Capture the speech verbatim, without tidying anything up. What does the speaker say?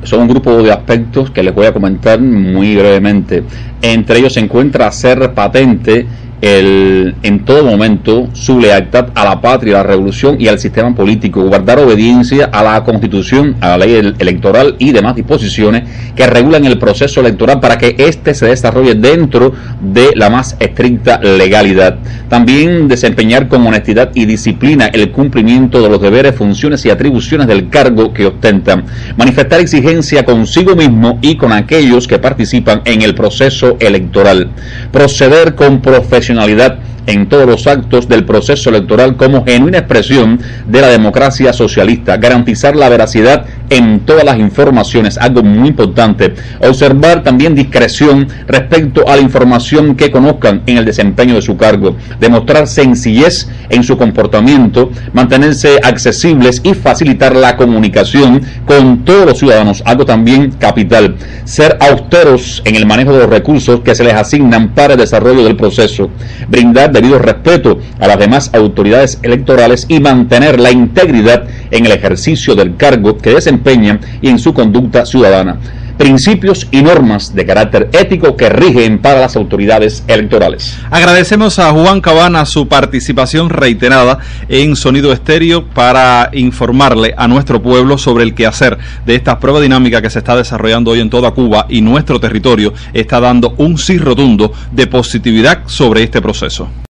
son un grupo de aspectos que les voy a comentar muy brevemente. Entre ellos se encuentra ser patente el, en todo momento su lealtad a la patria, a la revolución y al sistema político, guardar obediencia a la Constitución, a la ley electoral y demás disposiciones que regulan el proceso electoral para que éste se desarrolle dentro de la más estricta legalidad. También desempeñar con honestidad y disciplina el cumplimiento de los deberes, funciones y atribuciones del cargo que ostentan. Manifestar exigencia consigo mismo y con aquellos que participan en el proceso electoral. Proceder con profesionalidad en todos los actos del proceso electoral como genuina expresión de la democracia socialista, garantizar la veracidad en todas las informaciones, algo muy importante, observar también discreción respecto a la información que conozcan en el desempeño de su cargo, demostrar sencillez en su comportamiento, mantenerse accesibles y facilitar la comunicación con todos los ciudadanos, algo también capital, ser austeros en el manejo de los recursos que se les asignan para el desarrollo del proceso, brindar debido respeto a las demás autoridades electorales y mantener la integridad en el ejercicio del cargo que desempeñan y en su conducta ciudadana. Principios y normas de carácter ético que rigen para las autoridades electorales. Agradecemos a Juan Cabana su participación reiterada en Sonido Estéreo para informarle a nuestro pueblo sobre el quehacer de esta prueba dinámica que se está desarrollando hoy en toda Cuba, y nuestro territorio está dando un sí rotundo de positividad sobre este proceso.